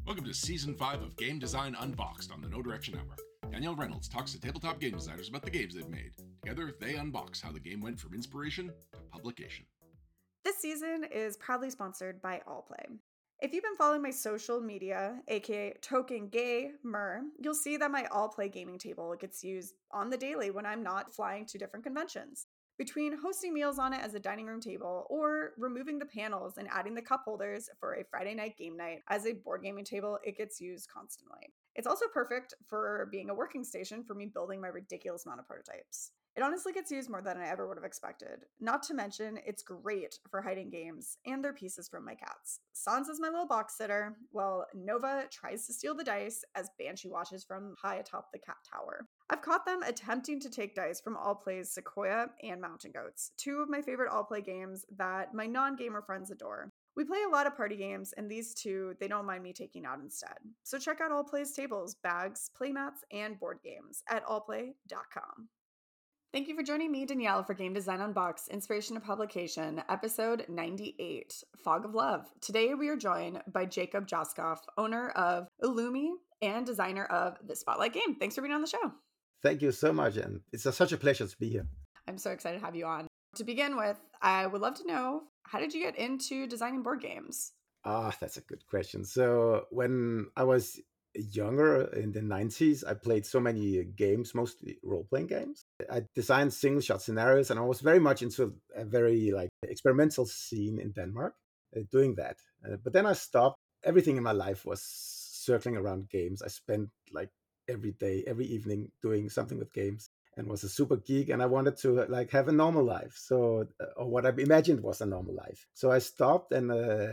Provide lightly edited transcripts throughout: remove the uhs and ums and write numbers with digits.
Welcome to Season 5 of Game Design Unboxed on the No Direction Network. Danielle Reynolds talks to tabletop game designers about the games they've made. Together, they unbox how the game went from inspiration to publication. This season is proudly sponsored by Allplay. If you've been following my social media, aka Token Gamer, you'll see that my Allplay gaming table gets used on the daily when I'm not flying to different conventions. Between hosting meals on it as a dining room table or removing the panels and adding the cup holders for a Friday night game night as a board gaming table, it gets used constantly. It's also perfect for being a working station for me building my ridiculous amount of prototypes. It honestly gets used more than I ever would have expected. Not to mention, it's great for hiding games and their pieces from my cats. Sans is my little box sitter, while Nova tries to steal the dice as Banshee watches from high atop the cat tower. I've caught them attempting to take dice from Allplay's Sequoia and Mountain Goats, two of my favorite Allplay games that my non-gamer friends adore. We play a lot of party games, and these two, they don't mind me taking out instead. So check out Allplay's tables, bags, playmats, and board games at allplay.com. Thank you for joining me, Danielle, for Game Design Unboxed, Inspiration to Publication, episode 98, Fog of Love. Today we are joined by Jacob Joskoff, owner of Illumi and designer of the Spotlight game. Thanks for being on the show. Thank you so much, and it's such a pleasure to be here. I'm so excited to have you on. To begin with, I would love to know, how did you get into designing board games? That's a good question. So when I was younger in the 90s, I played so many games, mostly role-playing games. I designed single-shot scenarios, and I was very much into a very experimental scene in Denmark doing that. But then I stopped. Everything in my life was circling around games. I spent every day, every evening doing something with games, and was a super geek, and I wanted to have a normal life. So, or what I imagined was a normal life. So I stopped, and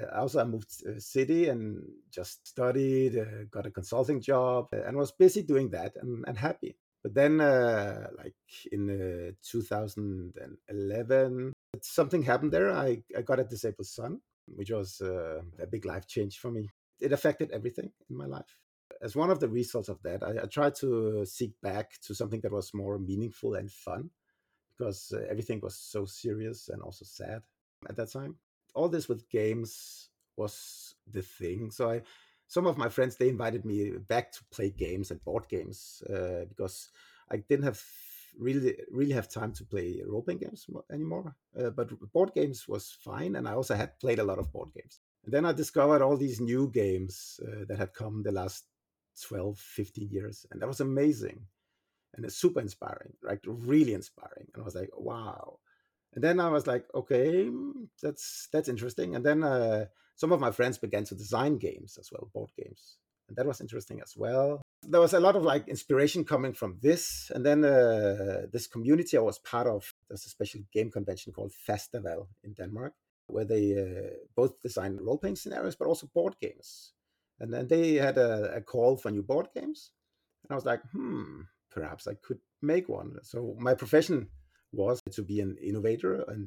I moved city and just studied, got a consulting job, and was busy doing that and happy. But then, in 2011, something happened there. I got a disabled son, which was a big life change for me. It affected everything in my life. As one of the results of that, I tried to seek back to something that was more meaningful and fun, because everything was so serious and also sad at that time. All this with games was the thing. So some of my friends, they invited me back to play games and board games because I didn't really have time to play role-playing games anymore. But board games was fine, and I also had played a lot of board games. And then I discovered all these new games that had come the last 12, 15 years. And that was amazing. And it's super inspiring, really inspiring. And I was like, wow. And then I was like, okay, that's interesting. And then some of my friends began to design games as well, board games. And that was interesting as well. There was a lot of inspiration coming from this. And then this community I was part of, there's a special game convention called Festival in Denmark, where they both design role-playing scenarios, but also board games. And then they had a call for new board games. And I was like, perhaps I could make one. So my profession was to be an innovator and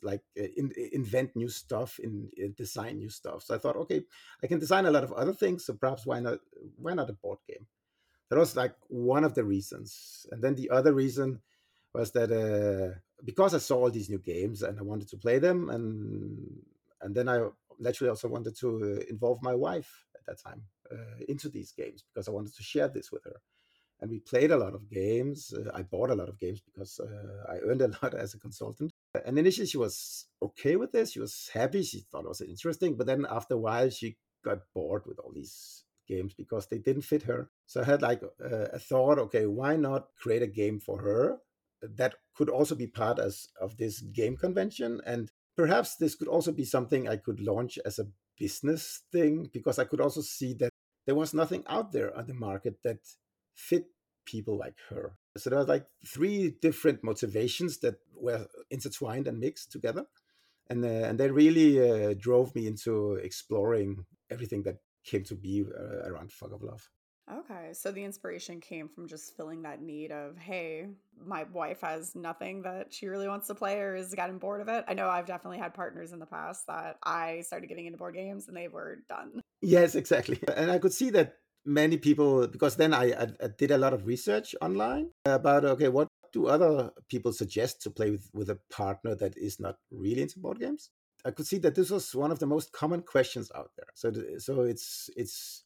invent new stuff, design new stuff. So I thought, okay, I can design a lot of other things. So perhaps why not a board game? That was one of the reasons. And then the other reason was that because I saw all these new games and I wanted to play them, and then I naturally also wanted to involve my wife at that time into these games, because I wanted to share this with her. And we played a lot of games. I bought a lot of games because I earned a lot as a consultant. And initially she was okay with this. She was happy. She thought it was interesting. But then after a while, she got bored with all these games because they didn't fit her. So I had a thought, okay, why not create a game for her that could also be part of this game convention? And perhaps this could also be something I could launch as a business thing, because I could also see that there was nothing out there on the market that fit people like her. So there were three different motivations that were intertwined and mixed together. And they really drove me into exploring everything that came to be around Fog of Love. Okay, so the inspiration came from just filling that need of, hey, my wife has nothing that she really wants to play or is getting bored of it. I know I've definitely had partners in the past that I started getting into board games and they were done. Yes, exactly. And I could see that many people, because then I did a lot of research online about, okay, what do other people suggest to play with a partner that is not really into board games? I could see that this was one of the most common questions out there. So it's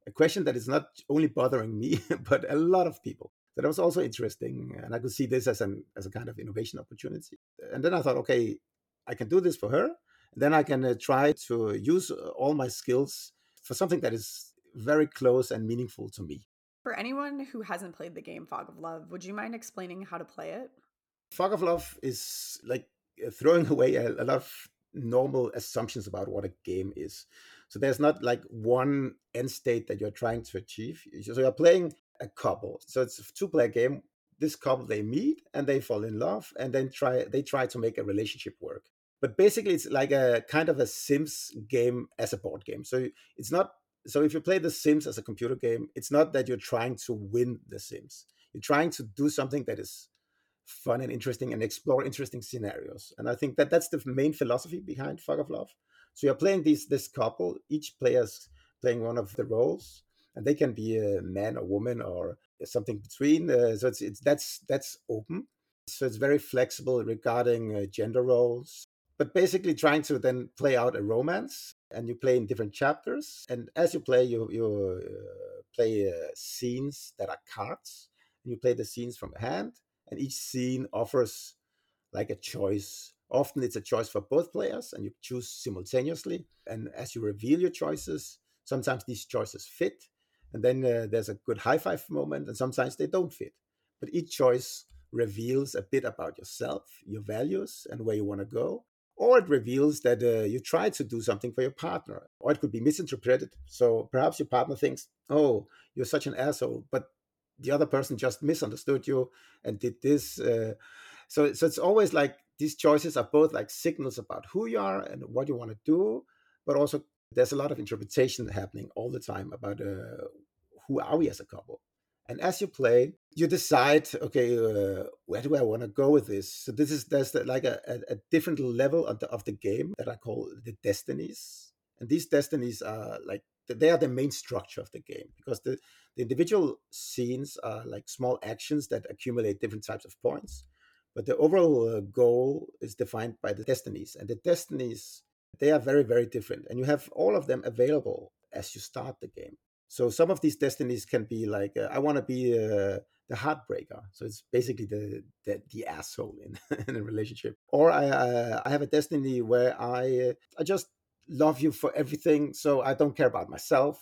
a question that is not only bothering me, but a lot of people. So that was also interesting, and I could see this as a kind of innovation opportunity. And then I thought, okay, I can do this for her. And then I can try to use all my skills for something that is very close and meaningful to me. For anyone who hasn't played the game Fog of Love, would you mind explaining how to play it? Fog of Love is like throwing away a lot of normal assumptions about what a game is. So there's not like one end state that you're trying to achieve. So you're playing a couple. So it's a two-player game. This couple, they meet and they fall in love, and then they try to make a relationship work. But basically, it's like a kind of a Sims game as a board game. So it's not. So if you play The Sims as a computer game, it's not that you're trying to win The Sims. You're trying to do something that is fun and interesting and explore interesting scenarios. And I think that that's the main philosophy behind Fog of Love. So you're playing this couple, each player's playing one of the roles, and they can be a man or woman or something between. So it's that's open. So it's very flexible regarding gender roles, but basically trying to then play out a romance. And you play in different chapters. And as you play, you play scenes that are cards. And you play the scenes from hand, and each scene offers like a choice. Often it's a choice for both players, and you choose simultaneously. And as you reveal your choices, sometimes these choices fit, and then there's a good high five moment, and sometimes they don't fit. But each choice reveals a bit about yourself, your values, and where you want to go. Or it reveals that you try to do something for your partner, or it could be misinterpreted. So perhaps your partner thinks, "Oh, you're such an asshole," but the other person just misunderstood you and did this. So it's always like these choices are both like signals about who you are and what you want to do, but also there's a lot of interpretation happening all the time about who are we as a couple. And as you play, you decide, okay, where do I want to go with this? So there's like a different level of the game that I call the destinies. And these destinies are like, they are the main structure of the game, because the individual scenes are like small actions that accumulate different types of points. But the overall goal is defined by the destinies. And the destinies, they are very, very different. And you have all of them available as you start the game. So some of these destinies can be like, I want to be the heartbreaker. So it's basically the asshole in, in a relationship. Or I have a destiny where I just love you for everything. So I don't care about myself.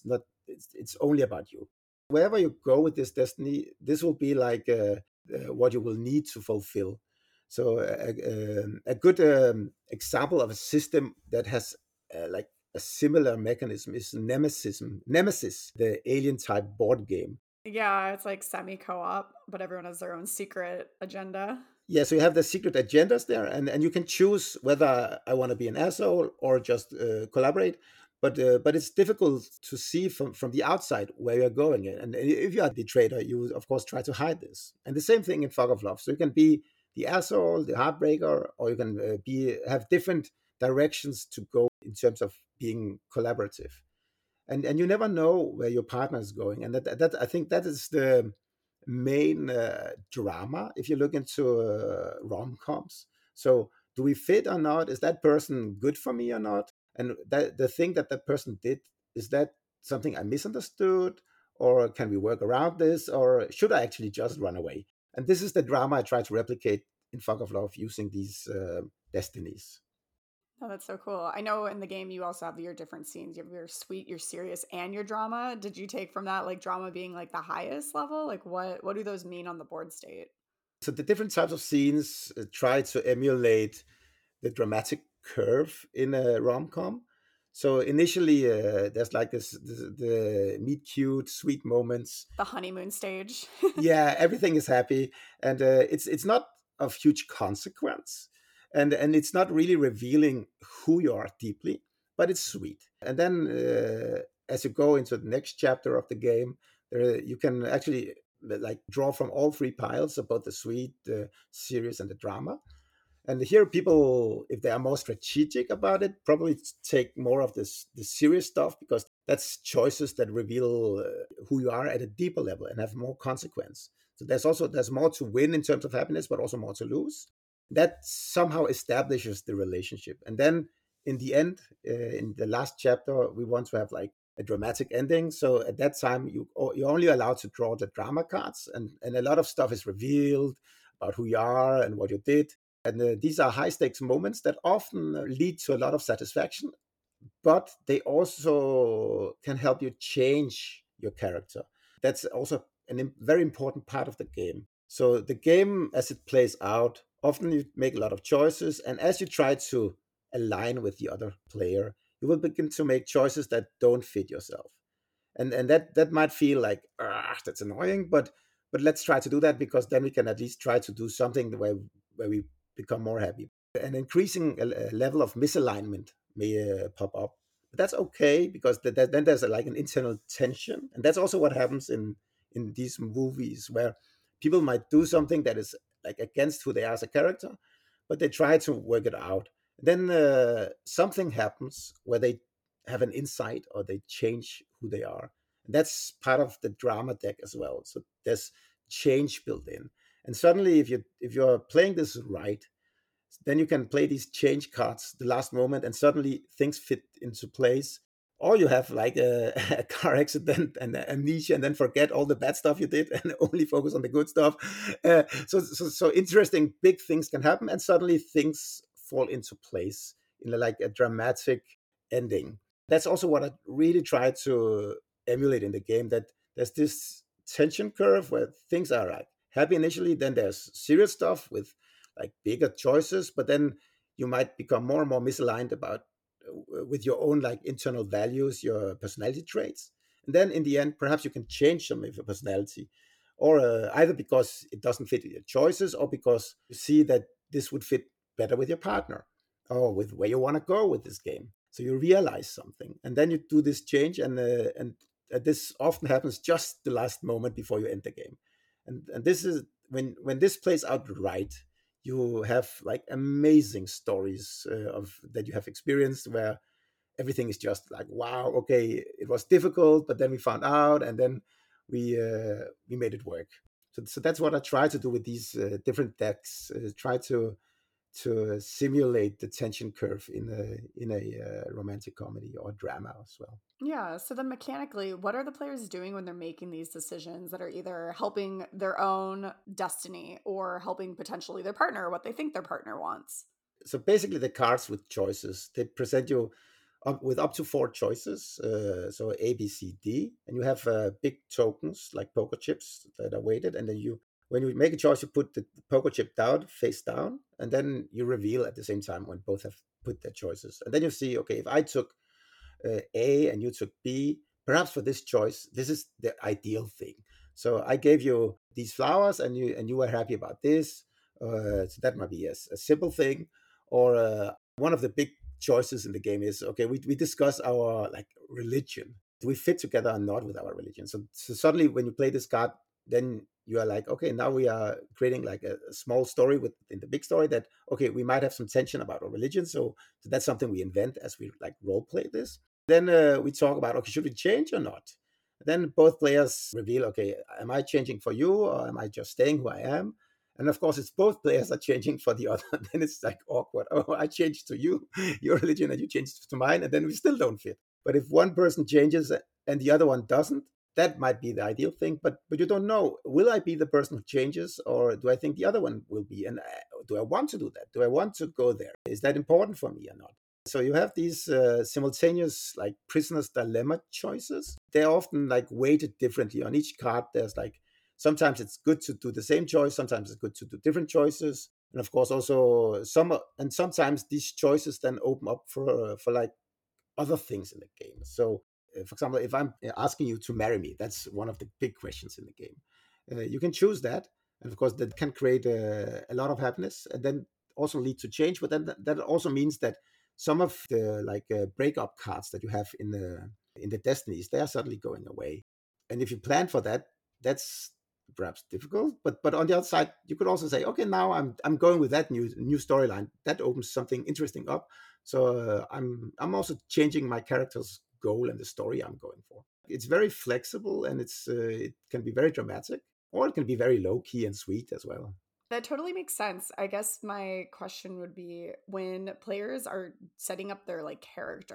It's only about you. Wherever you go with this destiny, this will be like what you will need to fulfill. So a good example of a system that has like a similar mechanism is Nemesis, the alien type board game. Yeah, it's like semi co op, but everyone has their own secret agenda. Yeah, so you have the secret agendas there, and you can choose whether I want to be an asshole or just collaborate. But it's difficult to see from the outside where you're going. And if you are the traitor, you of course try to hide this. And the same thing in Fog of Love. So you can be the asshole, the heartbreaker, or you can have different directions to go in terms of being collaborative. And you never know where your partner is going. And that I think that is the main drama if you look into rom-coms. So do we fit or not? Is that person good for me or not? And that the thing that person did, is that something I misunderstood, or can we work around this, or should I actually just run away? And this is the drama I try to replicate in Fog of Love using these destinies. Oh, that's so cool. I know in the game you also have your different scenes. You have your sweet, your serious, and your drama. Did you take from that like drama being like the highest level? Like what do those mean on the board state? So the different types of scenes try to emulate the dramatic curve in a rom-com. So initially, there's like the meet cute, sweet moments. The honeymoon stage. Yeah, everything is happy, and it's not of huge consequence, and it's not really revealing who you are deeply, but it's sweet. And then as you go into the next chapter of the game, you can actually like draw from all three piles about the sweet, the serious, and the drama. And here, people, if they are more strategic about it, probably take more of the serious stuff, because that's choices that reveal who you are at a deeper level and have more consequence. So there's more to win in terms of happiness, but also more to lose. That somehow establishes the relationship. And then in the end, in the last chapter, we want to have like a dramatic ending. So at that time, you're only allowed to draw the drama cards, and a lot of stuff is revealed about who you are and what you did. And these are high stakes moments that often lead to a lot of satisfaction, but they also can help you change your character. That's also a very important part of the game. So the game, as it plays out, often you make a lot of choices, and as you try to align with the other player, you will begin to make choices that don't fit yourself. And that might feel like, that's annoying, but let's try to do that, because then we can at least try to do something where we become more happy. An increasing level of misalignment may pop up. But that's okay, because then there's like an internal tension, and that's also what happens in these movies, where people might do something that is like against who they are as a character, but they try to work it out. Then something happens where they have an insight, or they change who they are. And that's part of the drama deck as well. So there's change built in. And suddenly, if you're playing this right, then you can play these change cards the last moment, and suddenly things fit into place. Or you have like a car accident and amnesia, and then forget all the bad stuff you did and only focus on the good stuff. So interesting big things can happen, and suddenly things fall into place in like a dramatic ending. That's also what I really try to emulate in the game. That there's this tension curve where things are like happy initially, then there's serious stuff with like bigger choices, but then you might become more and more misaligned about with your own like internal values, your personality traits, and then in the end, perhaps you can change some of your personality, or either because it doesn't fit with your choices, or because you see that this would fit better with your partner, or with where you want to go with this game. So you realize something, and then you do this change, and this often happens just the last moment before you end the game, and this is when this plays out right. You have like amazing stories of that you have experienced, where everything is just like, wow, okay, it was difficult, but then we found out, and then we made it work. So that's what I try to do with these different decks. Try to simulate the tension curve in a romantic comedy or drama as well. Yeah. So then mechanically, what are the players doing when they're making these decisions that are either helping their own destiny or helping potentially their partner, what they think their partner wants? So basically, the cards with choices, they present you with up to four choices, so A, B, C, D, and you have big tokens like poker chips that are weighted, and then when you make a choice, you put the poker chip down, face down, and then you reveal at the same time when both have put their choices, and then you see, okay, if I took A and you took B, perhaps for this choice, this is the ideal thing. So I gave you these flowers, and you were happy about this. So that might be a simple thing, or one of the big choices in the game is, okay, we discuss our like religion. Do we fit together or not with our religion? So suddenly when you play this card, then you are like, okay, now we are creating like a small story within the big story, that okay, we might have some tension about our religion. So that's something we invent as we like role play this. Then we talk about, okay, should we change or not? Then both players reveal, okay, am I changing for you, or am I just staying who I am? And of course, it's both players are changing for the other. Then it's like awkward. Oh, I changed to you, your religion, and you changed to mine, and then we still don't fit. But if one person changes and the other one doesn't, that might be the ideal thing. But you don't know. Will I be the person who changes, or do I think the other one will be? And do I want to do that? Do I want to go there? Is that important for me or not? So you have these simultaneous like prisoner's dilemma choices. They're often like weighted differently on each card. There's like sometimes it's good to do the same choice, sometimes it's good to do different choices, and of course also sometimes these choices then open up for like other things in the game. So, for example, if I'm asking you to marry me, that's one of the big questions in the game. You can choose that, and of course that can create a lot of happiness, and then also lead to change. But then that also means that some of the like breakup cards that you have in the destinies, they are suddenly going away. And if you plan for that, that's perhaps difficult. But on the other side, you could also say, okay, now I'm going with that new storyline. That opens something interesting up. So I'm also changing my character's goal and the story I'm going for. It's very flexible, and it can be very dramatic, or it can be very low key and sweet as well. That totally makes sense. I guess my question would be when players are setting up their like character,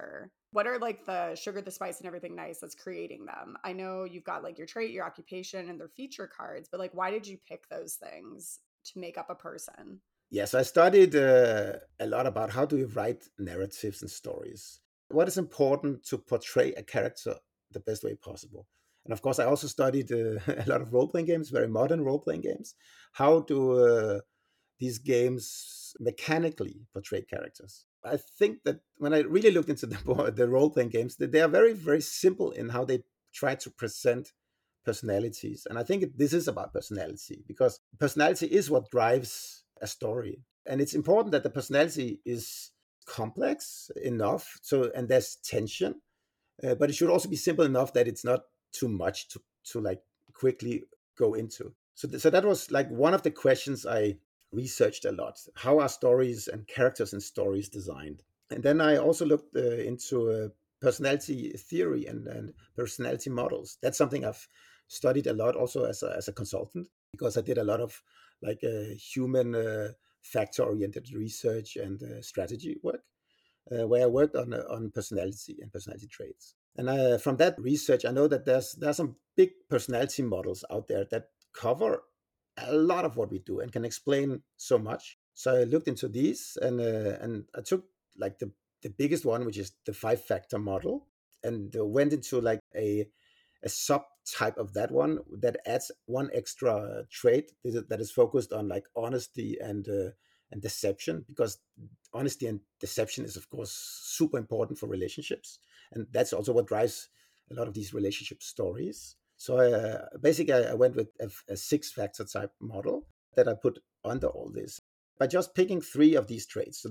What are like the sugar, the spice, and everything nice that's creating them? I know you've got like your trait, your occupation, and their feature cards, but like, why did you pick those things to make up a person? Yes, I studied a lot about how do you write narratives and stories. What is important to portray a character the best way possible? And of course, I also studied a lot of role playing games, very modern role playing games. How do these games mechanically portray characters? I think that when I really looked into the role playing games, that they are very, very simple in how they try to present personalities. And I think this is about personality because personality is what drives a story. And it's important that the personality is complex enough so and there's tension, but it should also be simple enough that it's not too much to like quickly go into. So that was like one of the questions I researched a lot. How are stories and characters in stories designed? And then I also looked into personality theory and personality models. That's something I've studied a lot also as a consultant because I did a lot of like human factor oriented research and strategy work where I worked on personality and personality traits. And from that research, I know that there's some big personality models out there that cover a lot of what we do and can explain so much. So I looked into these and I took like the biggest one, which is the 5-factor model, and went into like a subtype of that one that adds one extra trait that is focused on like honesty and deception, because honesty and deception is of course super important for relationships, and that's also what drives a lot of these relationship stories. So basically I went with a 6-factor type model that I put under all this by just picking 3 of these traits. So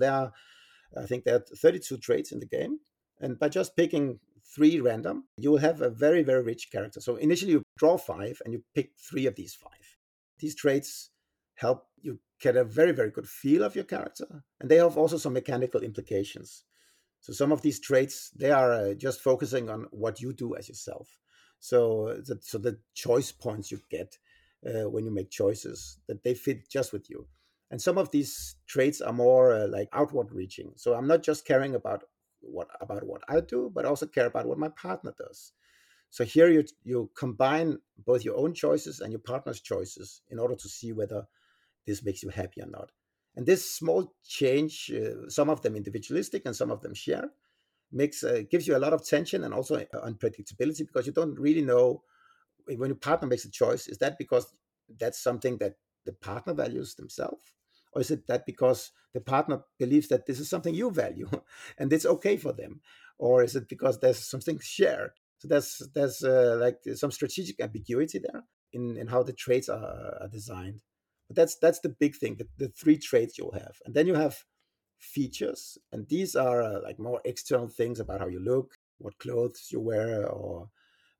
I think there are 32 traits in the game. And by just picking 3 random, you will have a very, very rich character. So initially you draw 5 and you pick 3 of these 5. These traits help you get a very, very good feel of your character. And they have also some mechanical implications. So some of these traits, they are just focusing on what you do as yourself. So the choice points you get when you make choices, that they fit just with you. And some of these traits are more like outward reaching. So I'm not just caring about what I do, but also care about what my partner does. So here you combine both your own choices and your partner's choices in order to see whether this makes you happy or not. And this small change, some of them individualistic and some of them share, gives you a lot of tension and also unpredictability, because you don't really know when your partner makes a choice, is that because that's something that the partner values themselves? Or is it that because the partner believes that this is something you value and it's okay for them? Or is it because there's something shared? So there's like some strategic ambiguity there in how the traits are designed. But that's the big thing, the 3 traits you'll have. And then you have features. And these are like more external things about how you look, what clothes you wear, or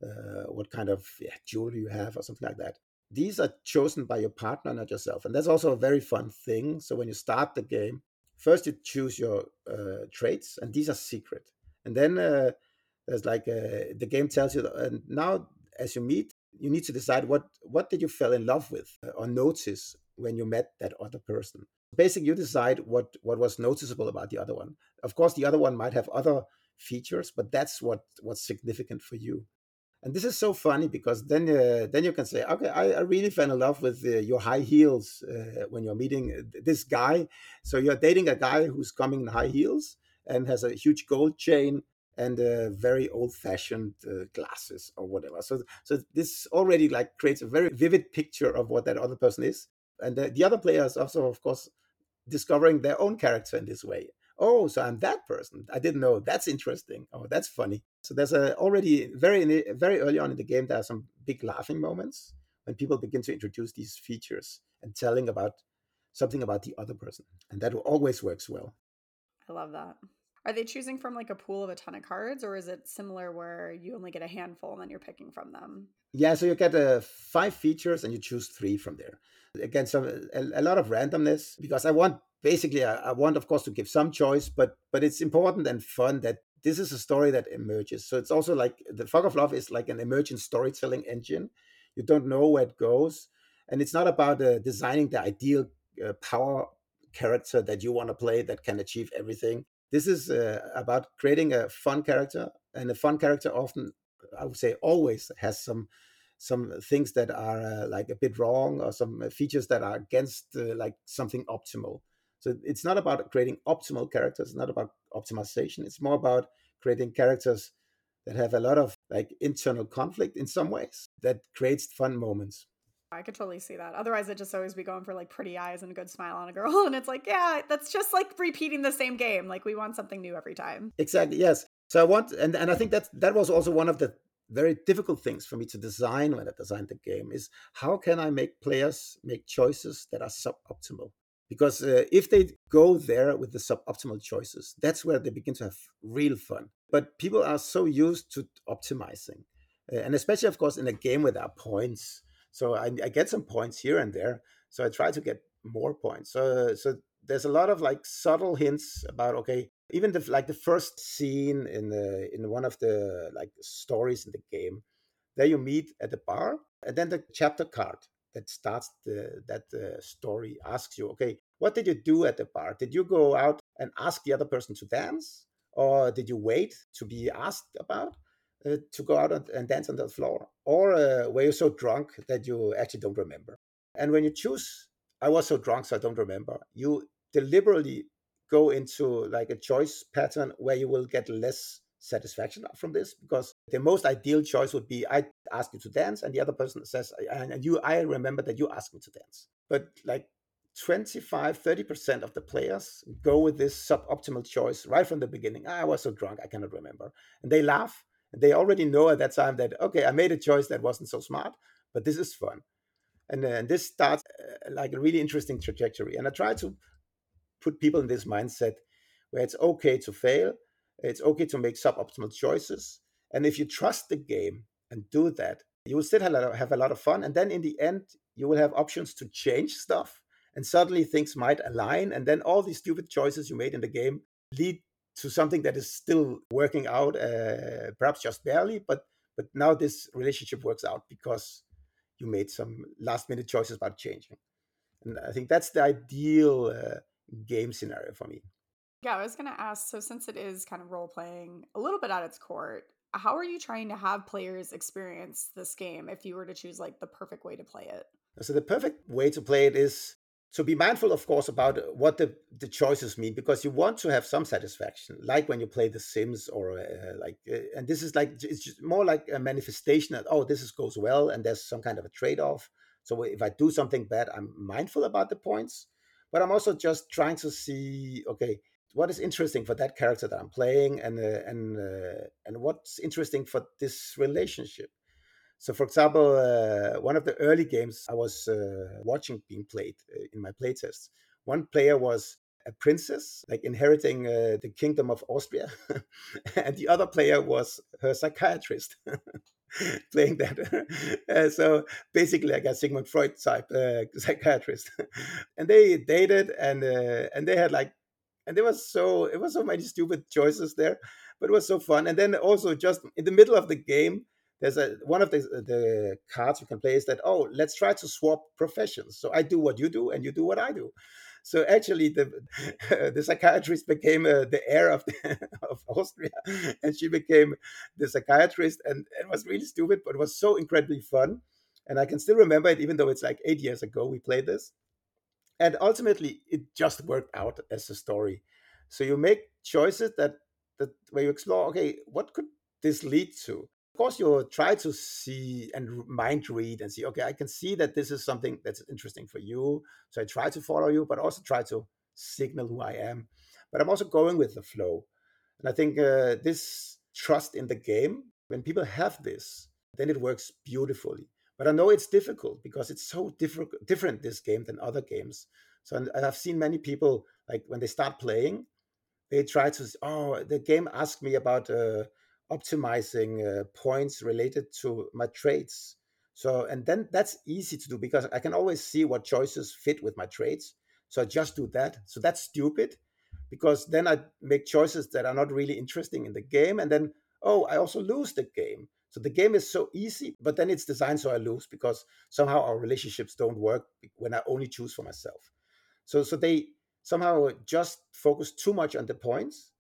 what kind of jewelry you have, or something like that. These are chosen by your partner, not yourself. And that's also a very fun thing. So when you start the game, first you choose your traits, and these are secret. And then there's like the game tells you, and now as you meet, you need to decide what did you fell in love with or notice when you met that other person. Basically, you decide what was noticeable about the other one. Of course, the other one might have other features, but that's what's significant for you. And this is so funny because then you can say, okay, I really fell in love with your high heels when you're meeting this guy. So you're dating a guy who's coming in high heels and has a huge gold chain and very old-fashioned glasses or whatever. So this already like creates a very vivid picture of what that other person is. And the other players also, of course, discovering their own character in this way. Oh, so I'm that person. I didn't know. That's interesting. Oh, that's funny. So there's already very early on in the game, there are some big laughing moments when people begin to introduce these features and telling about something about the other person. And that always works well. I love that. Are they choosing from like a pool of a ton of cards, or is it similar where you only get a handful and then you're picking from them? Yeah, so you get 5 features and you choose 3 from there. Again, a lot of randomness, because I want, of course, to give some choice, but it's important and fun that this is a story that emerges. So it's also like the Fog of Love is like an emergent storytelling engine. You don't know where it goes, and it's not about designing the ideal power character that you want to play that can achieve everything. This is about creating a fun character, and a fun character often, I would say, always has some things that are like a bit wrong, or some features that are against like something optimal. So it's not about creating optimal characters, it's not about optimization. It's more about creating characters that have a lot of like internal conflict in some ways that creates fun moments. I could totally see that. Otherwise, it'd just always be going for like pretty eyes and a good smile on a girl. And it's like, yeah, that's just like repeating the same game. Like we want something new every time. Exactly. Yes. So I want, and I think that was also one of the very difficult things for me to design when I designed the game, is how can I make players make choices that are suboptimal? Because if they go there with the suboptimal choices, that's where they begin to have real fun. But people are so used to optimizing, and especially, of course, in a game where there are points. So I get some points here and there. So I try to get more points. So there's a lot of like subtle hints about, okay, even the first scene in one of the like stories in the game, there you meet at the bar, and then the chapter card that starts that story asks you, okay, what did you do at the bar? Did you go out and ask the other person to dance, or did you wait to be asked about to go out and dance on the floor, or were you so drunk that you actually don't remember? And when you choose, I was so drunk so I don't remember, you deliberately go into like a choice pattern where you will get less satisfaction from this, because the most ideal choice would be I ask you to dance and the other person says, and you, I remember that you asked me to dance. But like 25-30% of the players go with this suboptimal choice right from the beginning. I was so drunk I cannot remember, and they laugh, and they already know at that time that, okay, I made a choice that wasn't so smart, but this is fun. And this starts like a really interesting trajectory. And I try to put people in this mindset where it's okay to fail, it's okay to make suboptimal choices. And if you trust the game and do that, you will still have a lot of fun. And then in the end, you will have options to change stuff. And suddenly things might align. And then all these stupid choices you made in the game lead to something that is still working out, perhaps just barely. But now this relationship works out because you made some last minute choices about changing. And I think that's the ideal game scenario for me. Yeah, I was going to ask, so since it is kind of role playing a little bit at its core, how are you trying to have players experience this game if you were to choose like the perfect way to play it? So the perfect way to play it is to be mindful, of course, about what the choices mean, because you want to have some satisfaction, like when you play The Sims, or and this is like, it's just more like a manifestation that, oh, this goes well, and there's some kind of a trade-off. So if I do something bad, I'm mindful about the points, but I'm also just trying to see, okay, what is interesting for that character that I'm playing, and what's interesting for this relationship. So, for example, one of the early games I was watching being played in my playtests, one player was a princess, like inheriting the kingdom of Austria, and the other player was her psychiatrist. Playing that. So basically, like a Sigmund Freud type psychiatrist, and they dated, and they had like, and it was so many stupid choices there, but it was so fun. And then also just in the middle of the game, there's one of the cards you can play is that, oh, let's try to swap professions. So I do what you do, and you do what I do. So actually, the psychiatrist became the heir of of Austria, and she became the psychiatrist, and it was really stupid, but it was so incredibly fun. And I can still remember it, even though it's like 8 years ago we played this. And ultimately, it just worked out as a story. So you make choices that where you explore, okay, what could this lead to? Of course, you try to see and mind read and see, okay, I can see that this is something that's interesting for you. So I try to follow you, but also try to signal who I am. But I'm also going with the flow. And I think this trust in the game, when people have this, then it works beautifully. But I know it's difficult because it's so different this game than other games. So, and I've seen many people, like when they start playing, they try to, oh, the game asked me about optimizing points related to my traits. So, and then that's easy to do because I can always see what choices fit with my traits. So I just do that. So that's stupid because then I make choices that are not really interesting in the game. And then, oh, I also lose the game. So the game is so easy, but then it's designed so I lose because somehow our relationships don't work when I only choose for myself. So they somehow just focus too much on the points,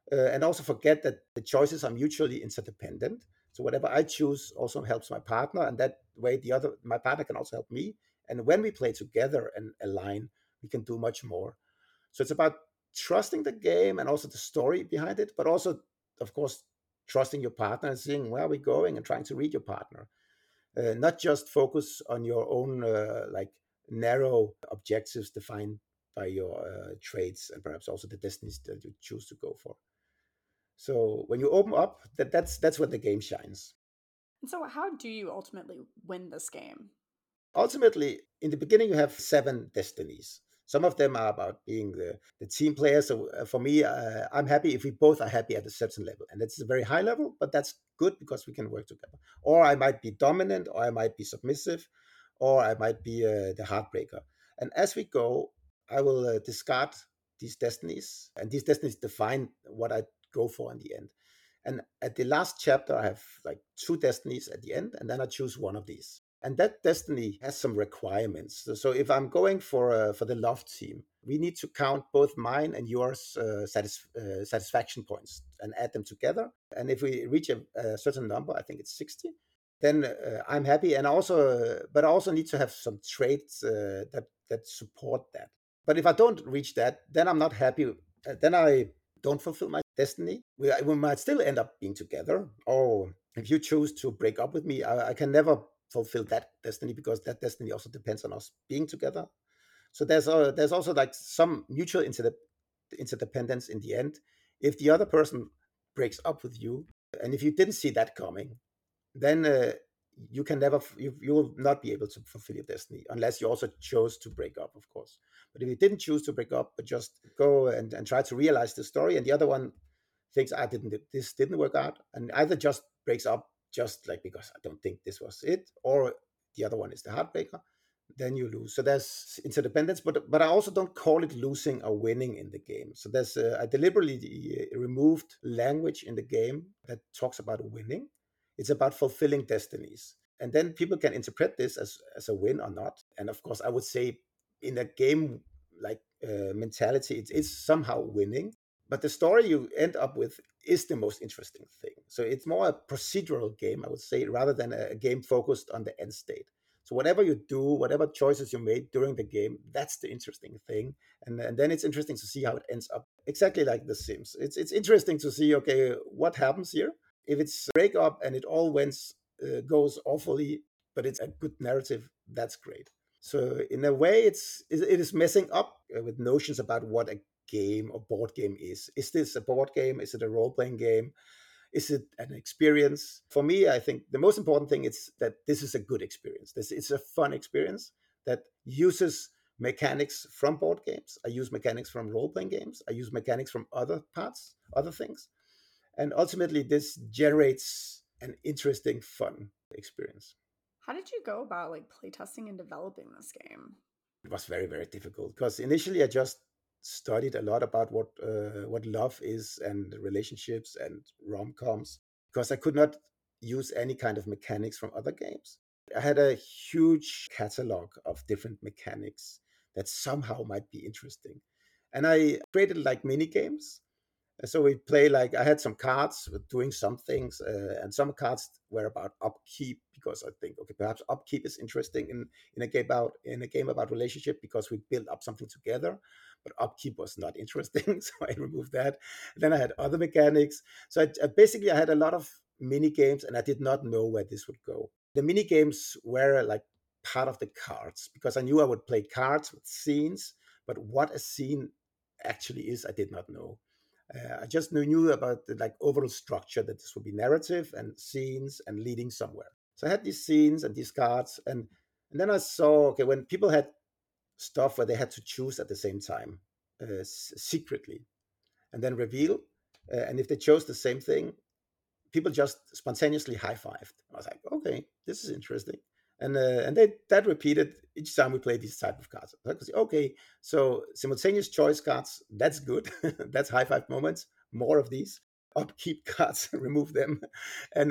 and also forget that the choices are mutually interdependent. So whatever I choose also helps my partner, and that way my partner can also help me. And when we play together and align, we can do much more. So it's about trusting the game and also the story behind it, but also, of course, trusting your partner and seeing where we're going and trying to read your partner. Not just focus on your own like narrow objectives defined by your traits and perhaps also the destinies that you choose to go for. So when you open up, that's where the game shines. And so, how do you ultimately win this game? Ultimately, in the beginning, you have 7 destinies. Some of them are about being the team player. So for me, I'm happy if we both are happy at a certain level. And that's a very high level, but that's good because we can work together. Or I might be dominant, or I might be submissive, or I might be the heartbreaker. And as we go, I will discard these destinies. And these destinies define what I go for in the end. And at the last chapter, I have like 2 destinies at the end, and then I choose one of these. And that destiny has some requirements. So if I'm going for the love team, we need to count both mine and yours satisfaction points and add them together. And if we reach a certain number, I think it's 60, then I'm happy. And but I also need to have some traits that support that. But if I don't reach that, then I'm not happy. Then I don't fulfill my destiny. We might still end up being together. Or if you choose to break up with me, I can never fulfill that destiny because that destiny also depends on us being together. So there's also like some mutual interdependence in the end. If the other person breaks up with you, and if you didn't see that coming, then you can never you will not be able to fulfill your destiny unless you also chose to break up, of course. But if you didn't choose to break up but just go and try to realize the story, and the other one thinks this didn't work out, and either just breaks up just like because I don't think this was it, or the other one is the heartbreaker, then you lose. So there's interdependence, but I also don't call it losing or winning in the game. So there's I deliberately removed language in the game that talks about winning. It's about fulfilling destinies, and then people can interpret this as a win or not. And of course, I would say in a game like mentality, it's somehow winning. But the story you end up with is the most interesting thing. So it's more a procedural game, I would say, rather than a game focused on the end state. So whatever you do, whatever choices you made during the game, that's the interesting thing. And then it's interesting to see how it ends up. Exactly like The Sims. It's interesting to see, okay, what happens here. If it's a breakup and it all goes awfully, but it's a good narrative, that's great. So in a way, it is messing up with notions about what a game or board game is. Is this a board game? Is it a role playing game? Is it an experience? For me, I think the most important thing is that this is a good experience. It's a fun experience that uses mechanics from board games. I use mechanics from role playing games. I use mechanics from other things. And ultimately, this generates an interesting, fun experience. How did you go about like playtesting and developing this game? It was very, very difficult because initially I just studied a lot about what love is and relationships and rom-coms because I could not use any kind of mechanics from other games. I had a huge catalog of different mechanics that somehow might be interesting. And I created like mini games. So we play like I had some cards with doing some things, and some cards were about upkeep because I think okay perhaps upkeep is interesting in a game about relationship because we build up something together, but upkeep was not interesting, so I removed that. Then I had other mechanics, so basically I had a lot of mini games, and I did not know where this would go. The mini games were like part of the cards because I knew I would play cards with scenes, but what a scene actually is, I did not know. I just knew about the like overall structure that this would be narrative and scenes and leading somewhere. So I had these scenes and these cards, and then I saw okay when people had stuff where they had to choose at the same time, secretly, and then reveal, and if they chose the same thing, people just spontaneously high fived. I was like, okay, this is interesting, and that repeated each time we played these type of cards. I could say, okay, so simultaneous choice cards, that's good, that's high five moments. More of these upkeep cards, remove them, and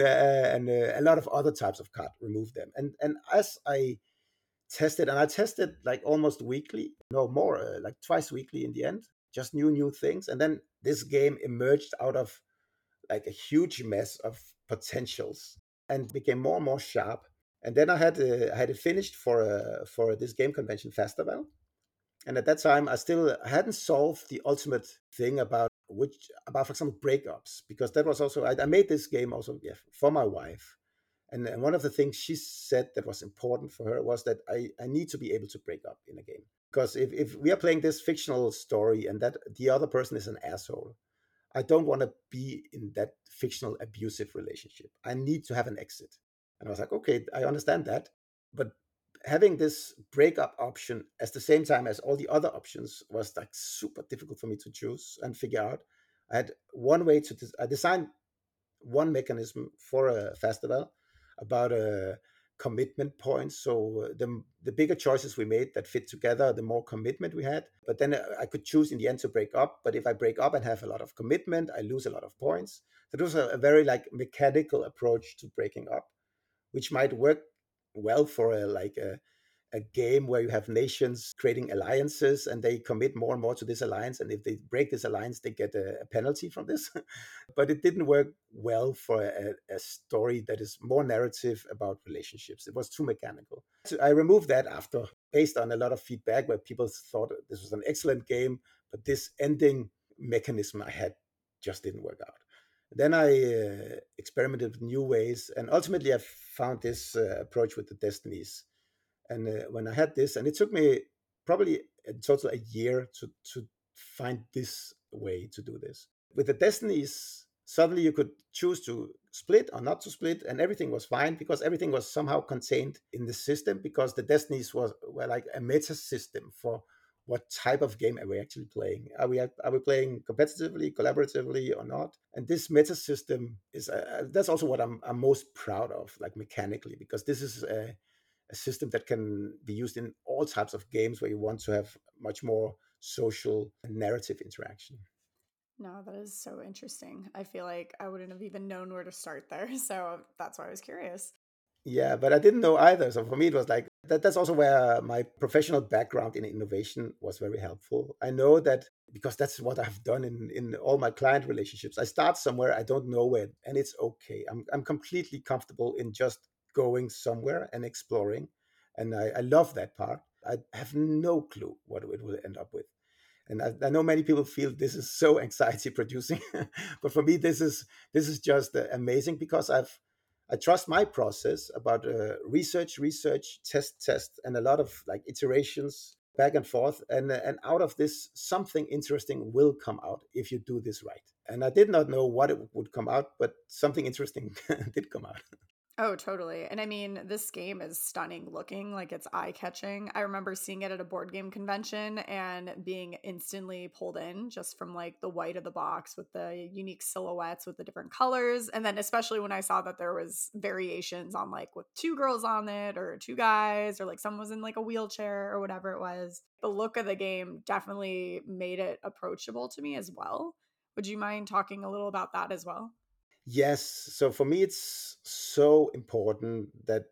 a lot of other types of card, remove them. And as I tested like almost weekly, no more, like twice weekly in the end, just new things. And then this game emerged out of like a huge mess of potentials and became more and more sharp. And then I had it finished for this game convention festival. And at that time, I hadn't solved the ultimate thing about, for example, breakups, because that was also I made this game also, yeah, for my wife. And one of the things she said that was important for her was that I need to be able to break up in a game. Because if we are playing this fictional story and that the other person is an asshole, I don't want to be in that fictional abusive relationship. I need to have an exit. And I was like, okay, I understand that. But having this breakup option at the same time as all the other options was like super difficult for me to choose and figure out. I had one way to, I designed one mechanism for a festival about a commitment points. So the bigger choices we made that fit together, the more commitment we had. But then I could choose in the end to break up. But if I break up and have a lot of commitment, I lose a lot of points. So it was a very like mechanical approach to breaking up, which might work well for a game where you have nations creating alliances and they commit more and more to this alliance. And if they break this alliance, they get a penalty from this. But it didn't work well for a story that is more narrative about relationships. It was too mechanical. So I removed that after, based on a lot of feedback where people thought this was an excellent game, but this ending mechanism I had just didn't work out. Then I experimented with new ways, and ultimately I found this approach with the Destinies. And when I had this, and it took me probably in total a year to find this way to do this. With the Destinies, suddenly you could choose to split or not to split, and everything was fine because everything was somehow contained in the system, because the Destinies were like a meta system for what type of game are we actually playing. Are we playing competitively, collaboratively, or not? And this meta system is that's also what I'm most proud of, like mechanically, because this is a system that can be used in all types of games where you want to have much more social and narrative interaction. No, that is so interesting. I feel like I wouldn't have even known where to start there. So that's why I was curious. Yeah, but I didn't know either. So for me, it was like that's also where my professional background in innovation was very helpful. I know that because that's what I've done in all my client relationships. I start somewhere, I don't know where, and it's okay. I'm completely comfortable in just going somewhere and exploring. And I love that part. I have no clue what it will end up with. And I know many people feel this is so anxiety producing, but for me, this is just amazing because I trust my process about research, test, and a lot of like iterations back and forth, and out of this, something interesting will come out if you do this right. And I did not know what it would come out, but something interesting did come out. Oh, totally. And I mean, this game is stunning looking, like it's eye-catching. I remember seeing it at a board game convention and being instantly pulled in just from like the white of the box with the unique silhouettes with the different colors. And then especially when I saw that there was variations on like with two girls on it or two guys or like someone was in like a wheelchair or whatever it was. The look of the game definitely made it approachable to me as well. Would you mind talking a little about that as well? Yes. So for me, it's so important that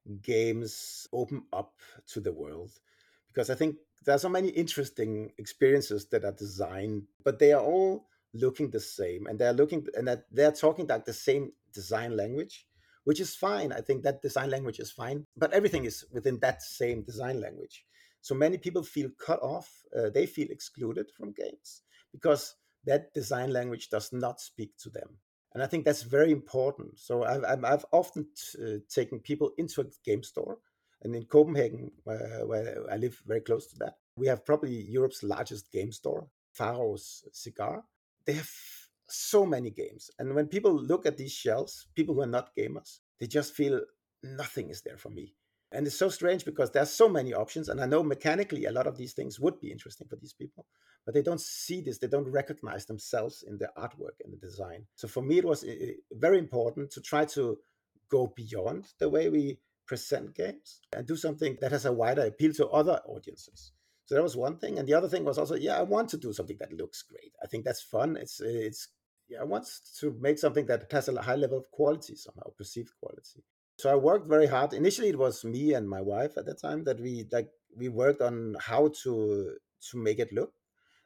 games open up to the world, because I think there are so many interesting experiences that are designed, but they are all looking the same, and they're looking and that they're talking like the same design language, which is fine. I think that design language is fine, but everything is within that same design language. So many people feel cut off, they feel excluded from games because that design language does not speak to them. And I think that's very important. So I've often taken people into a game store, and in Copenhagen, where I live very close to that, we have probably Europe's largest game store, Faro's Cigar. They have so many games, and when people look at these shelves, people who are not gamers, they just feel nothing is there for me. And it's so strange because there's so many options, and I know mechanically a lot of these things would be interesting for these people, but they don't see this, they don't recognize themselves in the artwork and the design. So for me, it was very important to try to go beyond the way we present games and do something that has a wider appeal to other audiences. So that was one thing, and the other thing was also, yeah, I want to do something that looks great. I think that's fun. It's yeah, I want to make something that has a high level of quality somehow, perceived quality. So I worked very hard. Initially, it was me and my wife at that time that we worked on how to make it look.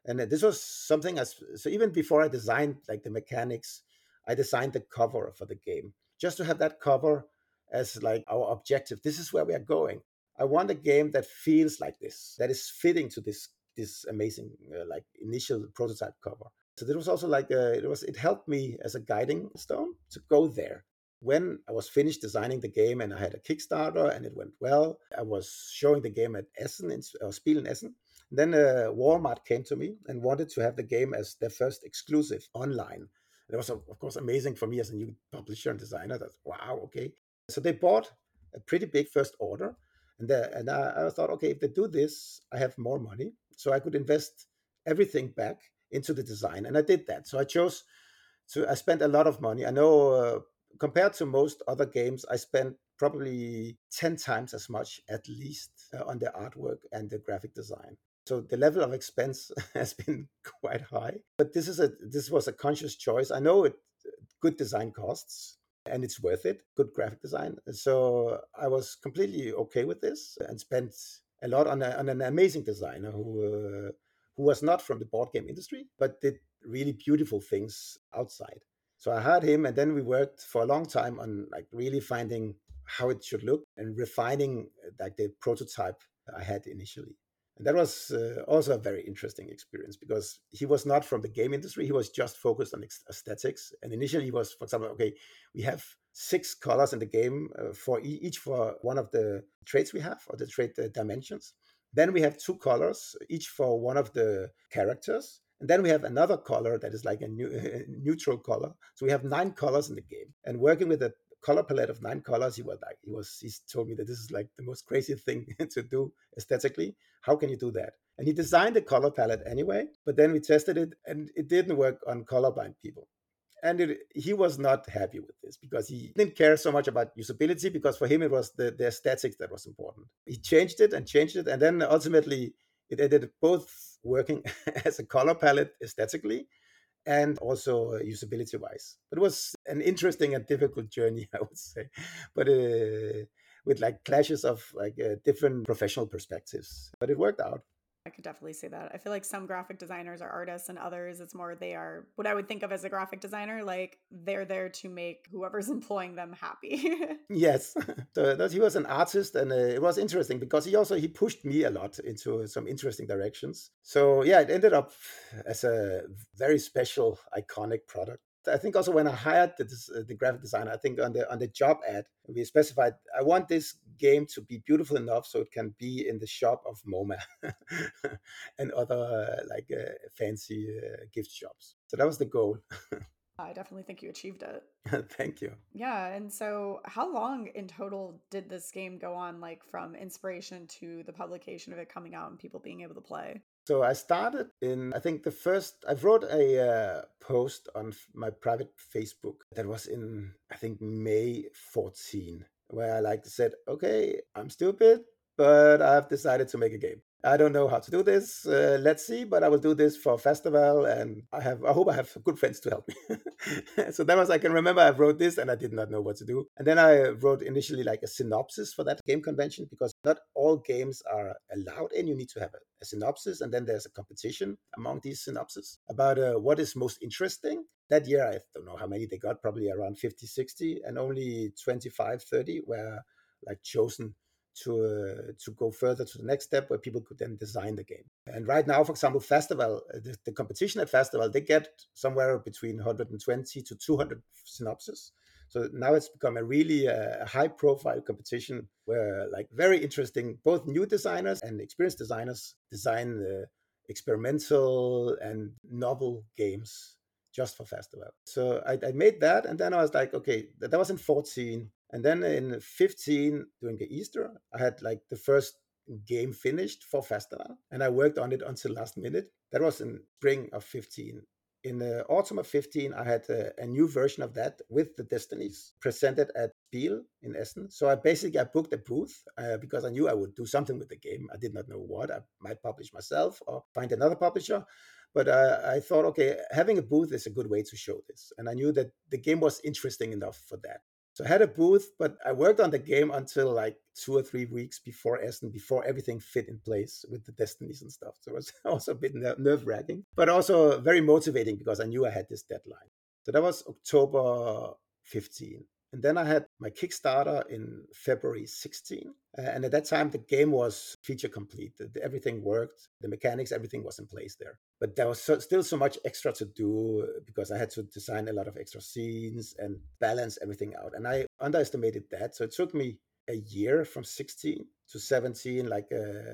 And this was something so even before I designed like the mechanics, I designed the cover for the game just to have that cover as like our objective. This is where we are going. I want a game that feels like this, that is fitting to this amazing like initial prototype cover. So there was also like it helped me as a guiding stone to go there. When I was finished designing the game and I had a Kickstarter and it went well, I was showing the game at Essen, Spiel in Essen. Then Walmart came to me and wanted to have the game as their first exclusive online. It was, of course, amazing for me as a new publisher and designer. That's wow, okay. So they bought a pretty big first order. And I thought, okay, if they do this, I have more money. So I could invest everything back into the design. And I did that. So I spent a lot of money. I know compared to most other games, I spent probably 10 times as much at least on the artwork and the graphic design. So the level of expense has been quite high, but this was a conscious choice. I know good design costs and it's worth it, good graphic design. So I was completely okay with this and spent a lot on an amazing designer who was not from the board game industry, but did really beautiful things outside. So I hired him, and then we worked for a long time on like really finding how it should look and refining like the prototype I had initially. And that was also a very interesting experience because he was not from the game industry. He was just focused on aesthetics. And initially, he was, for example, okay, we have 6 colors in the game for each for one of the traits we have or the trait dimensions. Then we have 2 colors, each for one of the characters. And then we have another color that is like a neutral color. So we have 9 colors in the game. And working with a color palette of 9 colors, he told me that this is like the most crazy thing to do aesthetically. How can you do that? And he designed the color palette anyway, but then we tested it and it didn't work on colorblind people. And he was not happy with this because he didn't care so much about usability, because for him it was the aesthetics that was important. He changed it, and then ultimately it ended both working as a color palette aesthetically and also usability wise. But it was an interesting and difficult journey, I would say, but with like clashes of like different professional perspectives, but it worked out. I could definitely say that. I feel like some graphic designers are artists and others it's more they are what I would think of as a graphic designer, like they're there to make whoever's employing them happy. Yes, so he was an artist, and it was interesting because he pushed me a lot into some interesting directions. So yeah, it ended up as a very special, iconic product. I think also when I hired the graphic designer, I think on the job ad we specified I want this game to be beautiful enough so it can be in the shop of MoMA and other fancy gift shops. So that was the goal. I definitely think you achieved it. Thank you. Yeah, and so how long in total did this game go on, like from inspiration to the publication of it coming out and people being able to play? So I started I think I wrote a post on my private Facebook that was in, I think, May 14, where I said, okay, I'm stupid, but I've decided to make a game. I don't know how to do this. Let's see, but I will do this for a festival, and I hope I have good friends to help me. So that was, I can remember I wrote this and I did not know what to do. And then I wrote initially like a synopsis for that game convention, because not all games are allowed in. You need to have a synopsis, and then there's a competition among these synopses about what is most interesting. That year, I don't know how many they got, probably around 50, 60, and only 25, 30 were like chosen to go further to the next step where people could then design the game. And right now, for example, Festival, the competition at Festival, they get somewhere between 120 to 200 synopses. So now it's become a really high profile competition where like very interesting, both new designers and experienced designers design experimental and novel games just for Festival. So I made that, and then I was like, okay, that was in 14. And then in 15, during the Easter, I had like the first game finished for Festival, and I worked on it until last minute. That was in spring of 15. In the autumn of 15, I had a new version of that with the Destinies presented at Spiel in Essen. So I booked a booth because I knew I would do something with the game. I did not know what. I might publish myself or find another publisher. But I thought, okay, having a booth is a good way to show this. And I knew that the game was interesting enough for that. So I had a booth, but I worked on the game until like 2 or 3 weeks before Essen, before everything fit in place with the destinies and stuff. So it was also a bit nerve-wracking, but also very motivating because I knew I had this deadline. So that was October 15. And then I had my Kickstarter in February 16. And at that time, the game was feature complete. Everything worked. The mechanics, everything was in place there. But there was still so much extra to do because I had to design a lot of extra scenes and balance everything out. And I underestimated that. So it took me a year from 16 to 17, like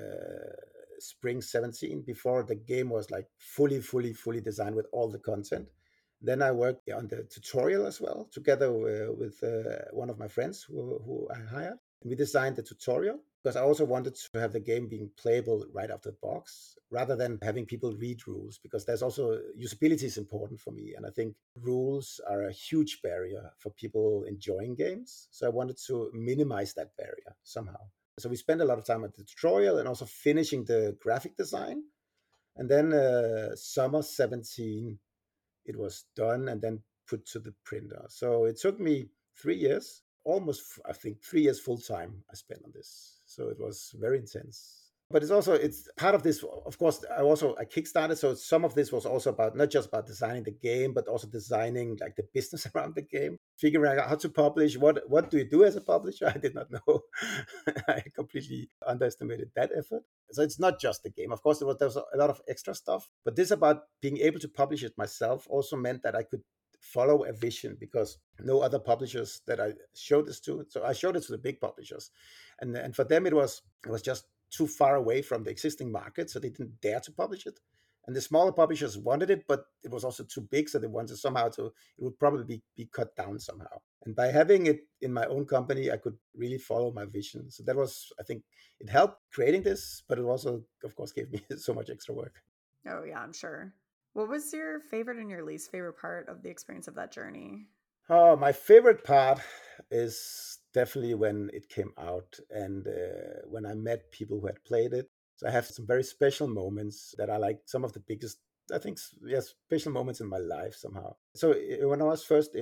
spring 17, before the game was like fully designed with all the content. Then I worked on the tutorial as well, together with one of my friends who I hired. And we designed the tutorial because I also wanted to have the game being playable right out of the box, rather than having people read rules, because there's also usability is important for me. And I think rules are a huge barrier for people enjoying games. So I wanted to minimize that barrier somehow. So we spent a lot of time at the tutorial and also finishing the graphic design. And then summer 17, it was done and then put to the printer. So it took me 3 years, almost, I think, 3 years full time I spent on this. So it was very intense. But it's part of this, of course. I kickstarted, so some of this was also about not just about designing the game, but also designing like the business around the game, figuring out how to publish. What do you do as a publisher? I did not know. I completely underestimated that effort. So it's not just the game. Of course, there was a lot of extra stuff, but this about being able to publish it myself also meant that I could follow a vision, because no other publishers that I showed this to. So I showed it to the big publishers, and for them it was just too far away from the existing market, so they didn't dare to publish it. And the smaller publishers wanted it, but it was also too big, so they wanted somehow it would probably be cut down somehow. And by having it in my own company, I could really follow my vision. So that was, I think, it helped creating this, but it also, of course, gave me so much extra work. Oh, yeah, I'm sure. What was your favorite and your least favorite part of the experience of that journey? Oh, my favorite part is definitely when it came out and when I met people who had played it. So I have some very special moments that are like some of the biggest, I think, yes, special moments in my life somehow. So when I was first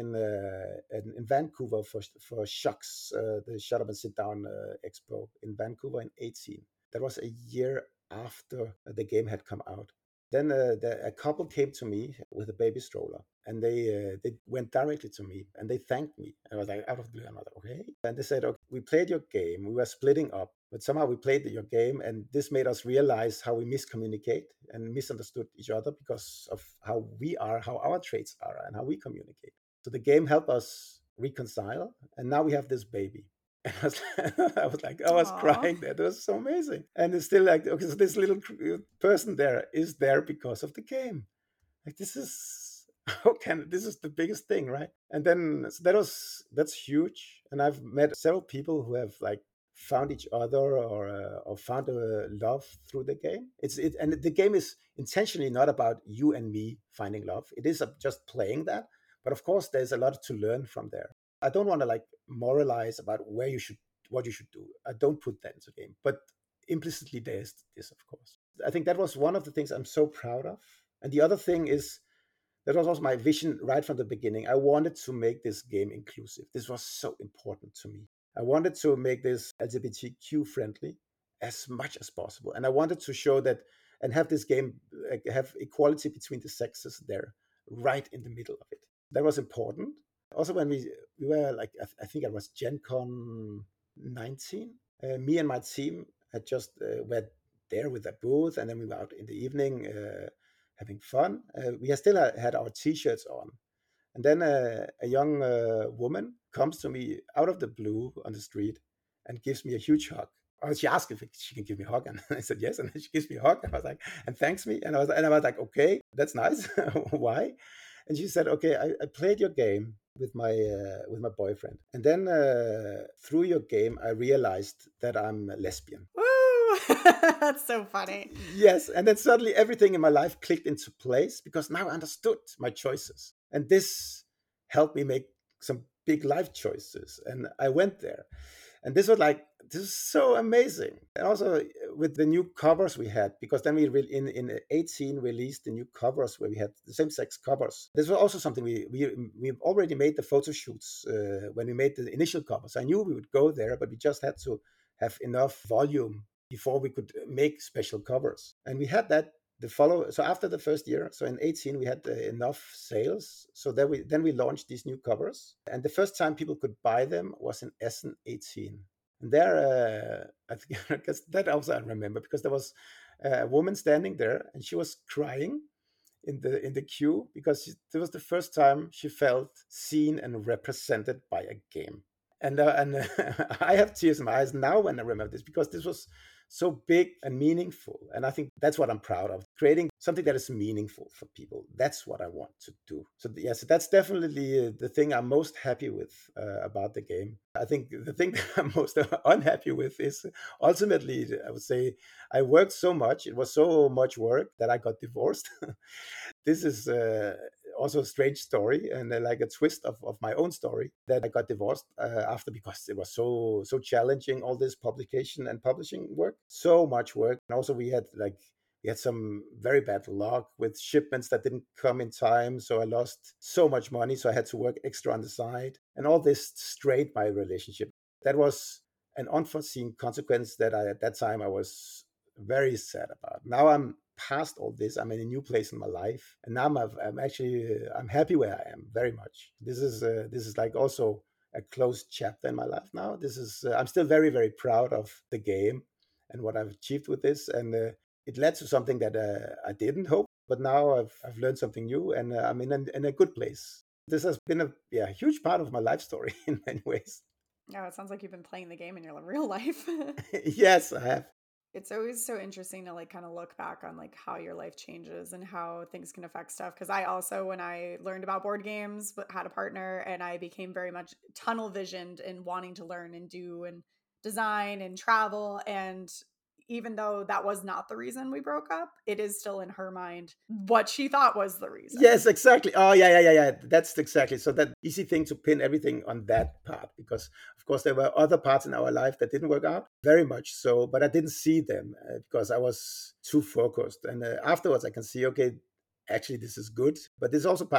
in Vancouver for Shocks, the Shut Up and Sit Down Expo in Vancouver in 18, that was a year after the game had come out. Then a couple came to me with a baby stroller, and they went directly to me and they thanked me. And I was like, out of the blue, I'm like, okay. And they said, okay, we played your game. We were splitting up, but somehow we played your game, and this made us realize how we miscommunicate and misunderstood each other because of how we are, how our traits are, and how we communicate. So the game helped us reconcile, and now we have this baby. And I was Aw. crying there. That was so amazing. And it's still like, okay, so this little person there is there because of the game. Like, this is, this is the biggest thing, right? And then so that's huge. And I've met several people who have like found each other or found a love through the game. And the game is intentionally not about you and me finding love. It is just playing that. But of course, there's a lot to learn from there. I don't want to like moralize about what you should do. I don't put that into the game, but implicitly there's this, of course. I think that was one of the things I'm so proud of. And the other thing is, that was also my vision right from the beginning. I wanted to make this game inclusive. This was so important to me. I wanted to make this LGBTQ friendly as much as possible. And I wanted to show that and have this game have equality between the sexes there, right in the middle of it. That was important. Also, when we were like, I think it was Gen Con 19, me and my team had just were there with a booth, and then we were out in the evening having fun. We still had our T-shirts on. And then a young woman comes to me out of the blue on the street and gives me a huge hug. She asked if she can give me a hug, and I said yes. And then she gives me a hug. And I was like, and thanks me. And I was like, okay, that's nice. Why? And she said, okay, I played your game with my boyfriend, and then through your game, I realized that I'm a lesbian. Woo! That's so funny. Yes, and then suddenly everything in my life clicked into place because now I understood my choices, and this helped me make some big life choices. And I went there, and this was like this is so amazing. And also with the new covers we had, because then in 18 released the new covers where we had the same sex covers. This was also something we've already made the photo shoots when we made the initial covers. I knew we would go there, but we just had to have enough volume before we could make special covers. And we had that so after the first year, so in 18 we had enough sales, so then we launched these new covers, and the first time people could buy them was in Essen 18. And there, I guess that also I remember, because there was a woman standing there and she was crying in the queue because it was the first time she felt seen and represented by a game. And I have tears in my eyes now when I remember this, because this was so big and meaningful. And I think that's what I'm proud of, creating something that is meaningful for people. That's what I want to do. So yes, that's definitely the thing I'm most happy with about the game. I think the thing that I'm most unhappy with is ultimately, I would say, I worked so much. It was so much work that I got divorced. This is also a strange story, and like a twist of my own story, that I got divorced after, because it was so challenging, all this publication and publishing work, so much work. And also we had some very bad luck with shipments that didn't come in time, so I lost so much money, so I had to work extra on the side, and all this strained my relationship. That was an unforeseen consequence that at that time I was very sad about. Now I'm past all this. I'm in a new place in my life, and now I'm actually I'm happy where I am very much. This is like also a closed chapter in my life now. This is I'm still very proud of the game and what I've achieved with this, and it led to something that I didn't hope, but now I've learned something new, and I'm in a good place. This has been a huge part of my life story in many ways. Yeah, it sounds like you've been playing the game in your real life. Yes, I have. It's always so interesting to like kind of look back on like how your life changes and how things can affect stuff. Because I also, when I learned about board games, had a partner, and I became very much tunnel visioned in wanting to learn and do and design and travel. And even though that was not the reason we broke up, it is still in her mind what she thought was the reason. Yes, exactly. Oh, yeah. That's exactly. So that easy thing to pin everything on that part, because of course there were other parts in our life that didn't work out, very much so, but I didn't see them because I was too focused. And afterwards, I can see, okay, actually this is good, but this is also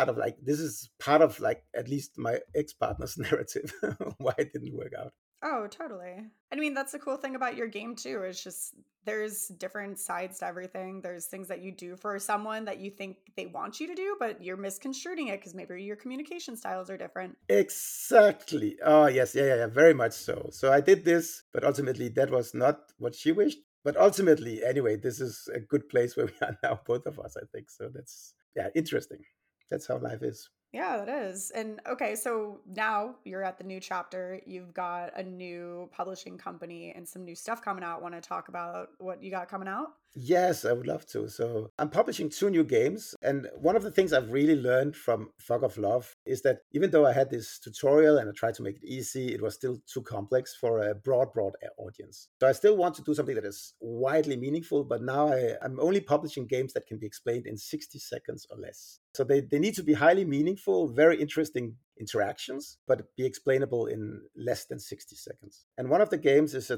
part of like at least my ex-partner's narrative why it didn't work out. Oh, totally. I mean, that's the cool thing about your game too. Is just there's different sides to everything. There's things that you do for someone that you think they want you to do, but you're misconstruing it because maybe your communication styles are different. Exactly. Oh, yes. Yeah. Very much so. So I did this, but ultimately that was not what she wished. But ultimately, anyway, this is a good place where we are now, both of us, I think. So that's, yeah, interesting. That's how life is. Yeah, that is. And okay, so now you're at the new chapter. You've got a new publishing company and some new stuff coming out. Want to talk about what you got coming out? Yes, I would love to. So I'm publishing 2 new games. And one of the things I've really learned from Fog of Love is that even though I had this tutorial and I tried to make it easy, it was still too complex for a broad audience. So I still want to do something that is widely meaningful, but now I'm only publishing games that can be explained in 60 seconds or less. So they need to be highly meaningful, very interesting interactions, but be explainable in less than 60 seconds. And one of the games is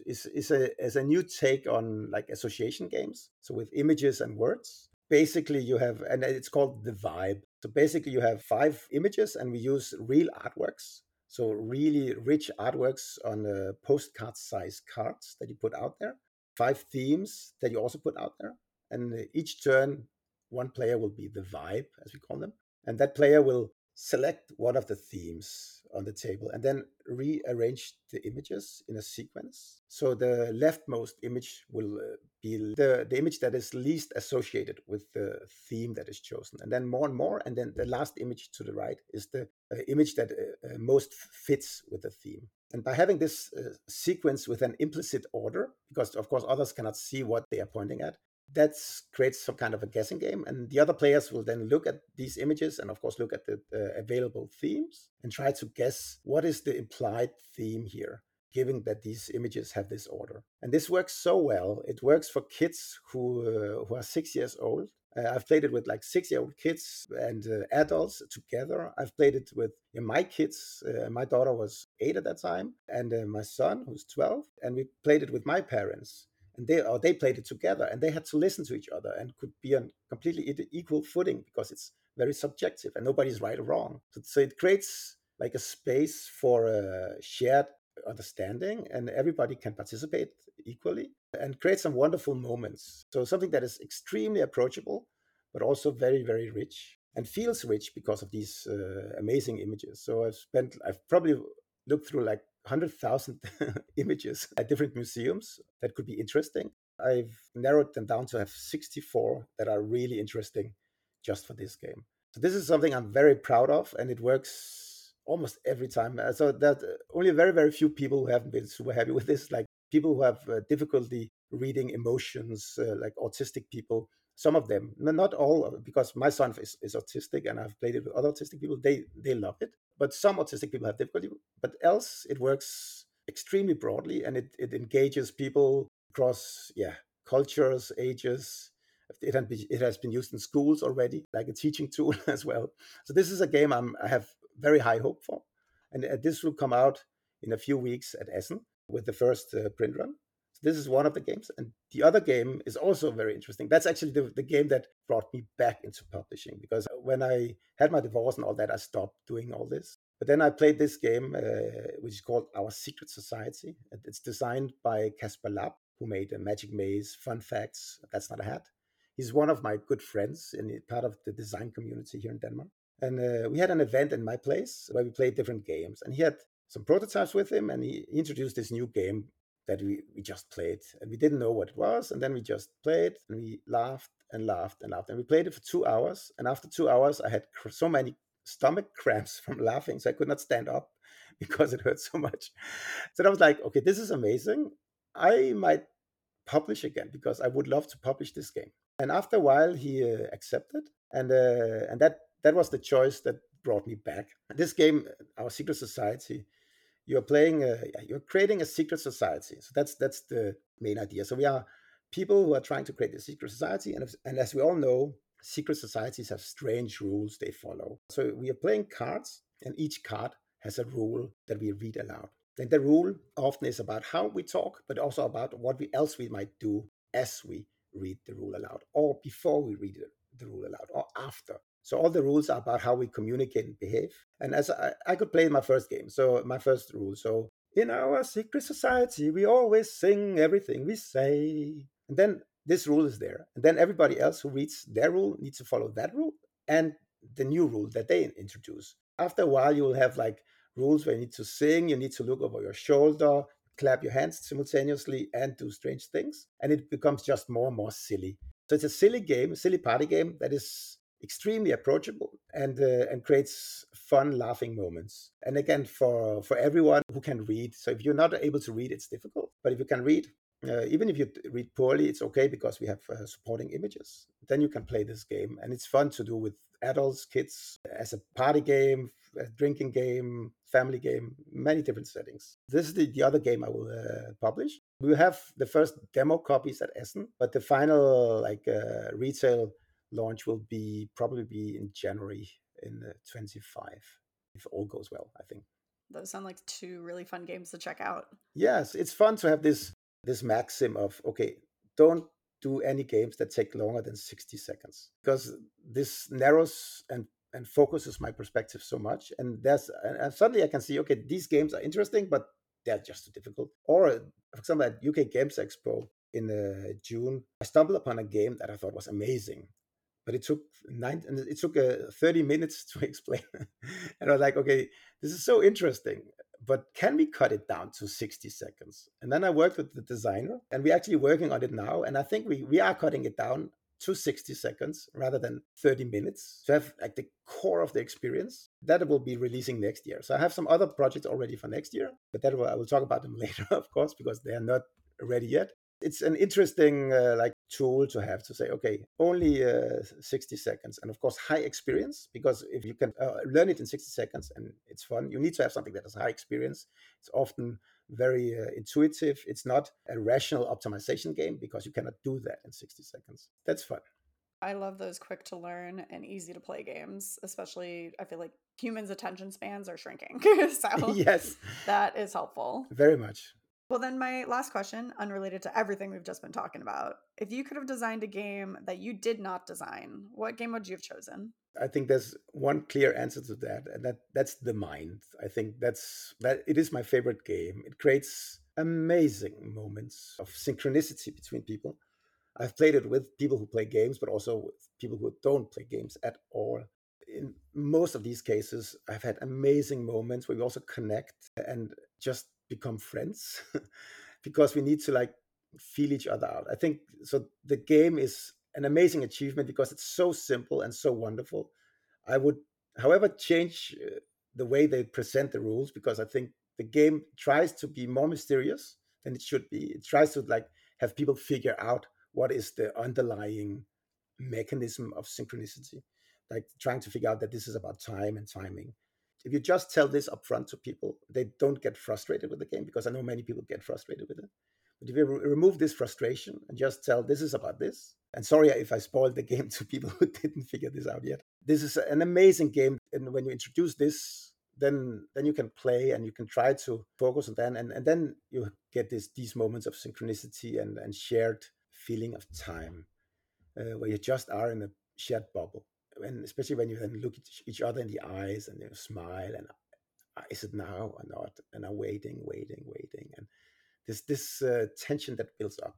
a new take on like association games. So with images and words. Basically, you have, and it's called The Vibe. So basically, you have 5 images, and we use real artworks. So really rich artworks on postcard size cards that you put out there. 5 themes that you also put out there. And each turn, one player will be the vibe, as we call them. And that player will select one of the themes on the table and then rearrange the images in a sequence. So the leftmost image will be the image that is least associated with the theme that is chosen. And then more and more. And then the last image to the right is the image that most fits with the theme. And by having this sequence with an implicit order, because of course others cannot see what they are pointing at, that creates some kind of a guessing game. And the other players will then look at these images and, of course, look at the available themes and try to guess what is the implied theme here, given that these images have this order. And this works so well. It works for kids who are 6 years old. I've played it with like 6-year-old kids and adults together. I've played it with my kids. My daughter was 8 at that time, and my son, who's 12. And we played it with my parents. And they played it together, and they had to listen to each other and could be on completely equal footing because it's very subjective and nobody's right or wrong. So it creates like a space for shared understanding, and everybody can participate equally and create some wonderful moments. So something that is extremely approachable, but also very, very rich and feels rich because of these amazing images. So I've probably looked through like 100,000 images at different museums that could be interesting. I've narrowed them down to have 64 that are really interesting just for this game. So this is something I'm very proud of, and it works almost every time. So that only very, very few people who haven't been super happy with this, like people who have difficulty reading emotions, like autistic people. Some of them, not all, because my son is autistic, and I've played it with other autistic people. They love it, but some autistic people have difficulty. But else, it works extremely broadly, and it engages people across cultures, ages. It has been used in schools already, like a teaching tool as well. So this is a game I have very high hope for, and this will come out in a few weeks at Essen with the first print run. So this is one of the games, and the other game is also very interesting. That's actually the game that brought me back into publishing, because when I had my divorce and all that, I stopped doing all this. But then I played this game, which is called Our Secret Society. It's designed by Casper Lapp, who made Magic Maze, Fun Facts, That's Not a Hat. He's one of my good friends and part of the design community here in Denmark. And we had an event in my place where we played different games. And he had some prototypes with him, and he introduced this new game that we just played. And we didn't know what it was. And then we just played, and we laughed and laughed and laughed. And we played it for 2 hours. And after 2 hours, I had so many stomach cramps from laughing, so I could not stand up because it hurt so much. So I was like, okay, this is amazing. I might publish again because I would love to publish this game. And after a while, he accepted, and that was the choice that brought me back. This game, Our Secret Society, you're creating a secret society. So that's the main idea. So we are people who are trying to create a secret society, and as we all know, secret societies have strange rules they follow. So we are playing cards, and each card has a rule that we read aloud. And the rule often is about how we talk, but also about what else we might do as we read the rule aloud, or before we read the rule aloud, or after. So all the rules are about how we communicate and behave. And as I could play my first game, so my first rule. So in our secret society, we always sing everything we say. And then this rule is there. And then everybody else who reads their rule needs to follow that rule and the new rule that they introduce. After a while, you will have like rules where you need to sing, you need to look over your shoulder, clap your hands simultaneously, and do strange things. And it becomes just more and more silly. So it's a silly game, a silly party game that is extremely approachable and creates fun, laughing moments. And again, for everyone who can read. So if you're not able to read, it's difficult. But if you can read, even if you read poorly, it's okay because we have supporting images. Then you can play this game, and it's fun to do with adults, kids, as a party game, a drinking game, family game, many different settings. This is the other game I will publish. We have the first demo copies at Essen, but the final retail launch will probably be in January in 25, if all goes well, I think. Those sound like 2 really fun games to check out. Yes, it's fun to have this maxim of, okay, don't do any games that take longer than 60 seconds, because this narrows and focuses my perspective so much. And suddenly I can see, okay, these games are interesting, but they're just too difficult. Or, for example, at UK Games Expo in June, I stumbled upon a game that I thought was amazing, but it took 30 minutes to explain. And I was like, okay, this is so interesting, but can we cut it down to 60 seconds? And then I worked with the designer, and we're actually working on it now. And I think we are cutting it down to 60 seconds rather than 30 minutes to have like the core of the experience. That will be releasing next year. So I have some other projects already for next year, but I will talk about them later, of course, because they are not ready yet. It's an interesting tool to have, to say, okay, only 60 seconds, and of course high experience, because if you can learn it in 60 seconds and it's fun, you need to have something that has high experience. It's often very intuitive. It's not a rational optimization game, because you cannot do that in 60 seconds. That's fun. I love those quick to learn and easy to play games, especially I feel like humans' attention spans are shrinking. So Yes, that is helpful. very much. Well, then, my last question, unrelated to everything we've just been talking about. If you could have designed a game that you did not design, what game would you have chosen? I think there's one clear answer to that, and that's The Mind. I think that it is my favorite game. It creates amazing moments of synchronicity between people. I've played it with people who play games, but also with people who don't play games at all. In most of these cases, I've had amazing moments where we also connect and just become friends because we need to like feel each other out. I think so. The game is an amazing achievement because it's so simple and so wonderful. I would, however, change the way they present the rules because I think the game tries to be more mysterious than it should be. It tries to like have people figure out what is the underlying mechanism of synchronicity, like trying to figure out that this is about time and timing. If you just tell this upfront to people, they don't get frustrated with the game because I know many people get frustrated with it. But if you remove this frustration and just tell this is about this, and sorry if I spoiled the game to people who didn't figure this out yet, this is an amazing game. And when you introduce this, then you can play and you can try to focus on that, and then you get these moments of synchronicity and shared feeling of time, where you just are in a shared bubble. And especially when you then look at each other in the eyes and you smile and is it now or not? And I'm waiting, and this tension that builds up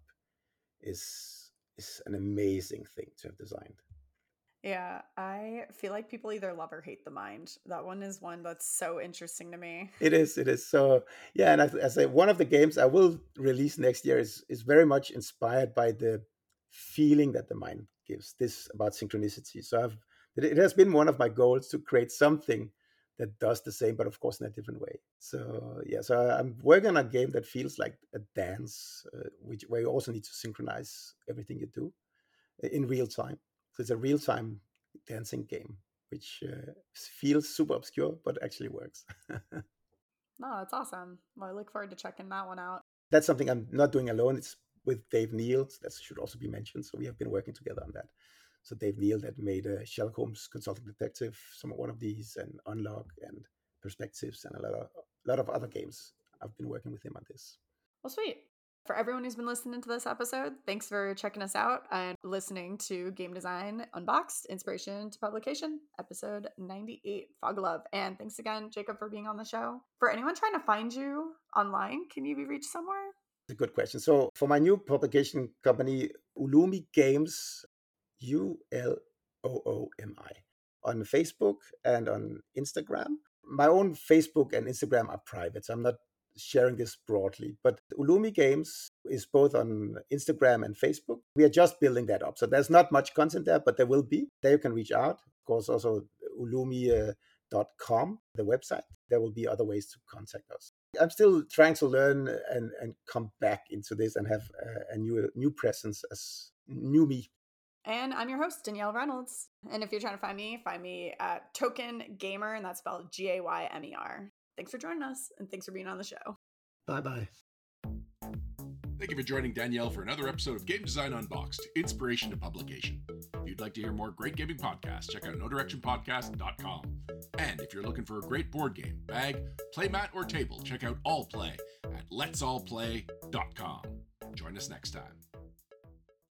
is an amazing thing to have designed. Yeah, I feel like people either love or hate The Mind. That one is one that's so interesting to me. It is. So yeah, and as I say, one of the games I will release next year is very much inspired by the feeling that The Mind gives. This about synchronicity. So it has been one of my goals to create something that does the same, but of course in a different way. So yeah, so I'm working on a game that feels like a dance, where you also need to synchronize everything you do in real time. So it's a real time dancing game, which feels super obscure, but actually works. No, that's awesome. Well, I look forward to checking that one out. That's something I'm not doing alone. It's with Dave Neal. That should also be mentioned. So we have been working together on that. So Dave Neal that made Sherlock Holmes Consulting Detective, one of these, and Unlock and Perspectives, and a lot of other games. I've been working with him on this. Well, sweet. For everyone who's been listening to this episode, thanks for checking us out and listening to Game Design Unboxed, Inspiration to Publication, episode 98, Fog of Love. And thanks again, Jacob, for being on the show. For anyone trying to find you online, can you be reached somewhere? It's a good question. So for my new publication company, Uloomi Games, ULOOMI, on Facebook and on Instagram. My own Facebook and Instagram are private, so I'm not sharing this broadly. But Uloomi Games is both on Instagram and Facebook. We are just building that up. So there's not much content there, but there will be. There you can reach out. Of course, also uloomi.com, the website. There will be other ways to contact us. I'm still trying to learn and come back into this and have a new presence as new me. And I'm your host, Danielle Reynolds. And if you're trying to find me at Token Gamer, and that's spelled Gaymer. Thanks for joining us, and thanks for being on the show. Bye-bye. Thank you for joining Danielle for another episode of Game Design Unboxed, Inspiration to Publication. If you'd like to hear more great gaming podcasts, check out NoDirectionPodcast.com. And if you're looking for a great board game, bag, playmat, or table, check out All Play at Let'sAllPlay.com. Join us next time.